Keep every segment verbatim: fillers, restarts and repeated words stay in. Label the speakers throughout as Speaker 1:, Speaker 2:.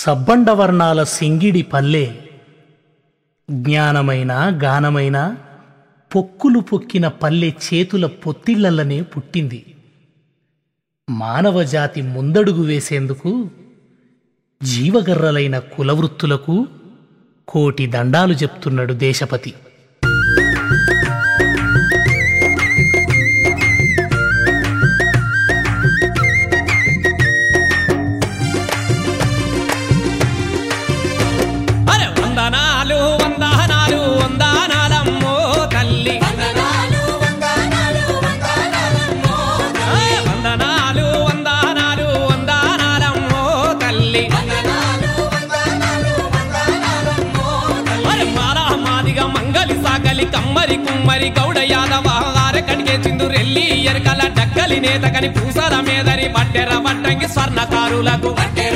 Speaker 1: సబ్బండవర్ణాల సింగిడి పల్లె జ్ఞానమైన గానమైన పొక్కులు పొక్కిన పల్లె చేతుల పొత్తిళ్లనే పుట్టింది. మానవజాతి ముందడుగు వేసేందుకు జీవగర్రలైన కులవృత్తులకు కోటి దండాలు చెప్తున్నాడు దేశపతి.
Speaker 2: కమ్మరి కుమ్మరి గౌడ యాదవ ఆరకడిగే చిందురెల్లి ఎరకల డక్కలి నేతకని పూసల మేదరి బట్టెర బట్టంగి స్వర్ణకారులకు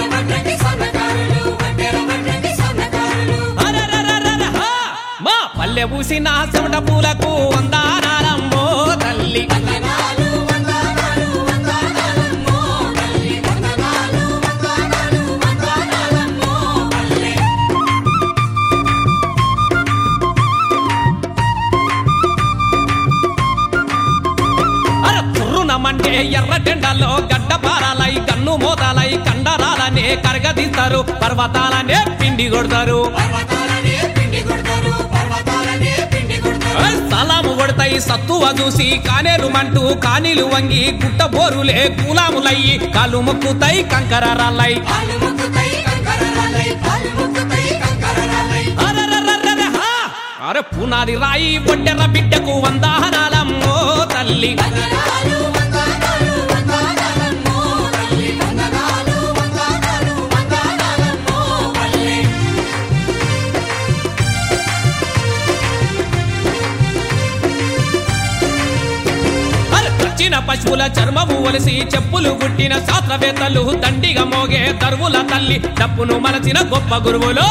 Speaker 2: మా పల్లె పూసిన చెమట పూలకు వందానాలమ్మో తల్లి. అంటే ఎర్రటెండల్లో గడ్డపారాలై కన్ను మోతాలై కండరాలనే కరగదీస్తారు, పర్వతాలనే పిండి కొడతారు. సలాము కొడతాయి సత్తువ చూసి కానేరు మంటూ కానీలు వంగి గుట్ట బోరులే కూలాములయ్యి కాలు మొక్కుతాయి కంకర రాళ్ళై. అరే పునాది రాయి ఒడ్డెర బిడ్డకు వందనాలమ్మో తల్లి. పశువుల చర్మము ఒలిసి చెప్పులు గుట్టిన శాస్త్రవేత్తలు దండిగా మోగే దరువుల తల్లి డప్పును మలచిన గొప్ప గురువులు.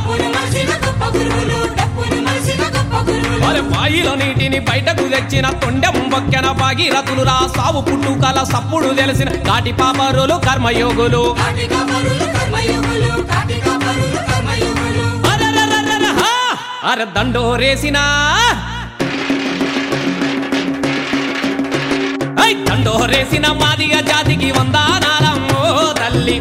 Speaker 2: బాయిలో నీటిని బయటకు తెచ్చిన తొండెం బొక్కెన భాగీరథులురా సావు పుట్టుకల సప్పుడు తెలిసిన కాటి పాపరులు కర్మయోగులు. అరే దండోరేసినా దండోరేసిన మాదిగ జాతికి వందనాలమ్మో తల్లి.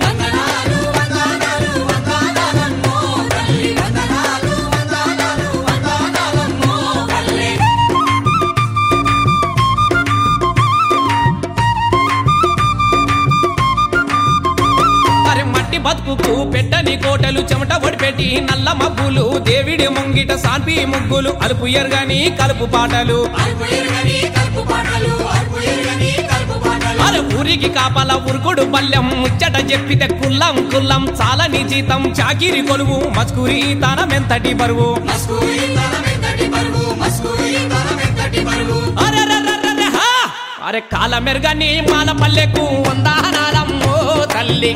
Speaker 2: అరే మట్టి బతుకుకు పెట్టని కోటలు చెమట ఒడిపెట్టి నల్ల మబ్బులు దేవిడి ముంగిట సాన్పి ముగ్గులు అలుపు ఎరగని కలుపు పాటలు. ఊరికి కాపల ఉరుకుడు పల్లెం ముచ్చట చెప్పితే కుల్లం కుల్లం చాలని జీతం చాకిరి కొలువు మస్కూరి తనమెంతటి బరువు. అరే కాల మెరుగని మాల పల్లెకు వందనాలమ్మో తల్లి.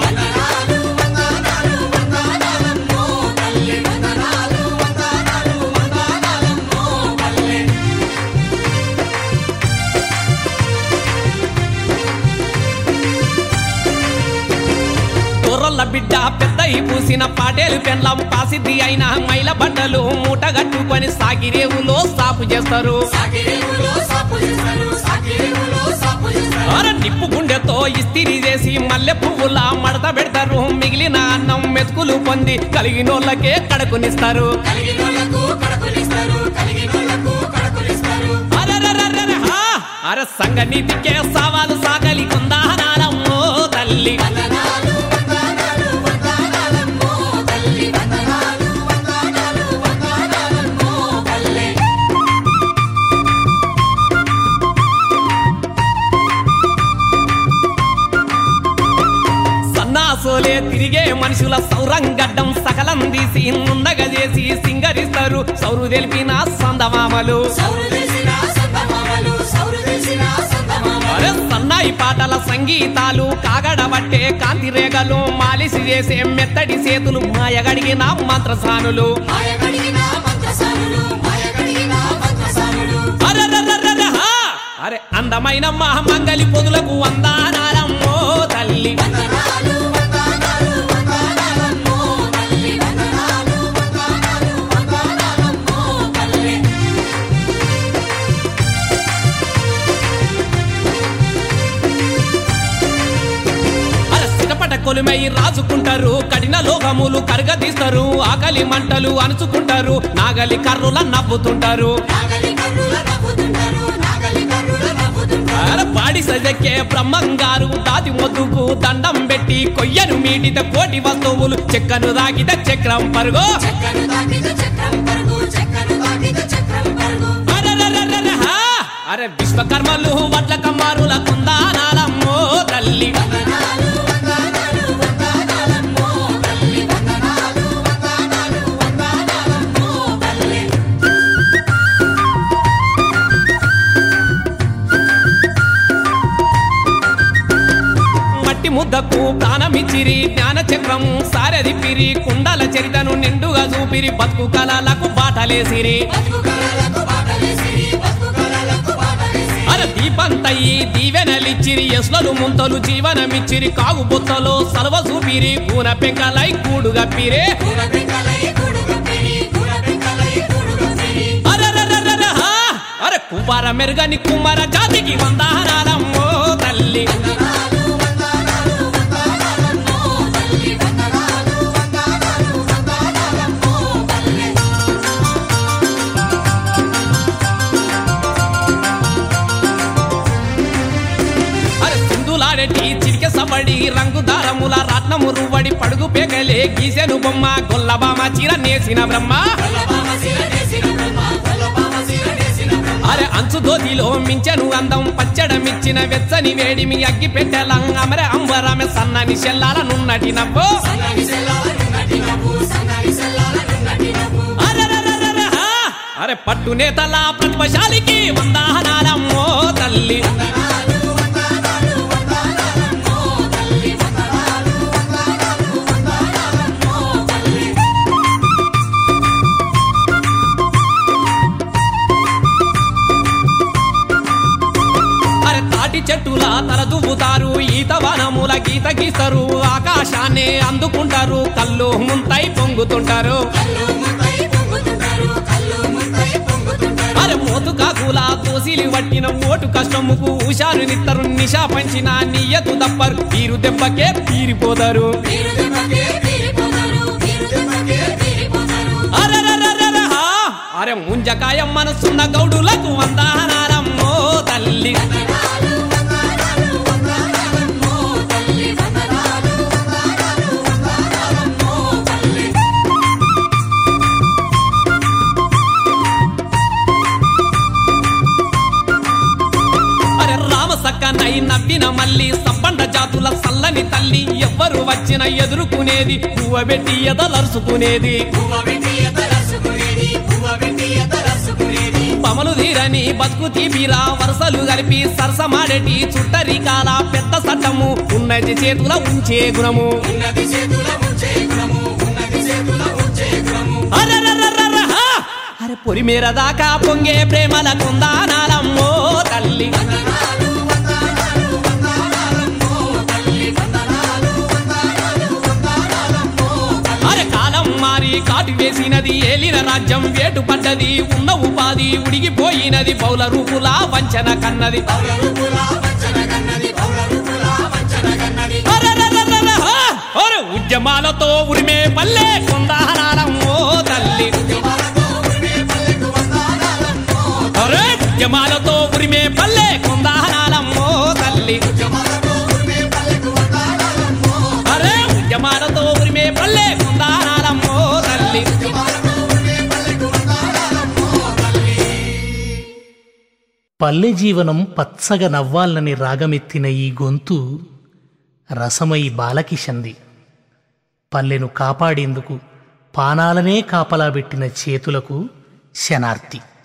Speaker 2: బిడ్డ పెద్దయి పూసిన పాటేలు పెండ్లం పాసిద్ది అయిన మైల బట్టలు మూట కట్టుకొని సాగిరేవులో సాపు చేస్తారు. నిప్పు గుండెతో ఇస్తిరి చేసి మల్లె పువ్వులా మడత పెడతారు. మిగిలిన అన్నం మెతుకులు పొంది కలిగినోళ్ళకే కడుకునిస్తారు. అరే సంగ నీతికే సవాలు సాగలి కొందనాలమ్మో తల్లి. సోలే తిరిగే మనుషుల సౌరంగడ్డం సకలం తీసి నుండగా చేసి సింగరిస్తారు సౌరు తెలిపిన సందమామలు. సన్నాయి పాటల సంగీతాలు కాగడబట్టే కాంతి రేగలు మాలిసి చేసే మెత్తడి చేతులు మాయగడిగిన మంత్రసానులు. అరే అందమైన మహమంగలి పొదులకు వందనాలమ్మో తల్లి. కొలిమై రాసుకుంటారు కఠిన లోకములు కరగదీస్తారు ఆకలి మంటలు అణుచుకుంటారు నాగలి కర్రుల నవ్వుతుంటారు పాడి సజకే బ్రహ్మంగారు దాది మొద్దుకు దండం పెట్టి కొయ్యను మీటిత కోటి వస్తువులు చెక్కను దాగిత చక్రం పరుగు అరే విశ్వకర్మలు వడ్ల కమ్మారుల కుందానాలమ్మో తల్లి మట్టి ముద్దకు ప్రాణమిచ్చిరి జ్ఞాన చక్రము సారదిప్పిరి కుండల చరితను నిండుగా చూపిరి బతుకు కళలకు బాటలేసిరి అర దీపంతయి దీవెనలిచ్చిరి ఎస్లలు ముంతలు జీవనమిచ్చిరి కాగు బొత్తలో సర్వ చూపిరి కూన పెంకలై కూడు గప్పిరే అరే కుమార మెరుగని కుమార జాతికి వందనాలమ్మో తల్లి చిరికె సబడి రంగు దారముల రత్నము రువడి పడుగు పేగలే గీసెను బొమ్మ గొల్లబామ చీర నేసిన బ్రహ్మ అరే అంచు దోతిలో మించెను అందం పచ్చడమిచ్చిన వెచ్చని వేడిమి అగ్గి పెట్టెలం అమర అంబరమె సన్నని చెల్లాల నున్నటి నవ్వు అరే పట్టు నేతల ప్రతిభశాలికి వందనాలమ్మో తల్లి చెట్టుల తల దువ్వుతారు ఈత వనముల గీత గీస్తారు ఆకాశాన్ని అందుకుంటారు కళ్ళు ముంతై పొంగుతుంటారు అరే మోతు కాకులా తోసిలి పట్టిన ఓటు కష్టముకు హుషారు నిత్తరు నిషా పంచిన నియ్యతు దప్పరు తీరు దెబ్బకే తీరిపోతారు అరే ముంజకాయ మనసున్న గౌడులకు వందనాలమ్మో తల్లి నై నవ్విన మల్లి సబ్బండ జాతుల సల్లని తల్లి ఎవ్వరు వచ్చిన ఎదుర్కొనేది పువ్వబెట్టి ఎదలరుసుకునేది పమలు ధీరని బతుకు తీపిరా వరుసలు కలిపి సరసమాడేటి చుట్టరికాల పెద్ద సట్టము ఉన్నది చేతుల ఉంచే గుణము అరే పొరిమేర దాకా పొంగే ప్రేమల కుందానాలమ్మో తల్లి కాటు వేసినది ఏలిన రాజ్యం వేటు పడ్డది ఉన్న ఉపాధి ఉడిగిపోయినది బౌల రూపులా వంచన కన్నది ఉద్యమాలతో ఉరిమే పల్లె కొందనాలమ్మో తల్లి అరే ఉద్యమాలతో ఉరిమే పల్లె కొందనాలమ్మో తల్లి అరే ఉద్యమాలతో ఉరిమే పల్లె కొందనాలమ్మో తల్లి
Speaker 1: పల్లె జీవనం పచ్చగా నవ్వాలని రాగమెత్తిన ఈ గొంతు రసమై బాలకిషంది. పల్లెను కాపాడేందుకు పానాలనే కాపలాబెట్టిన చేతులకు శనార్తి.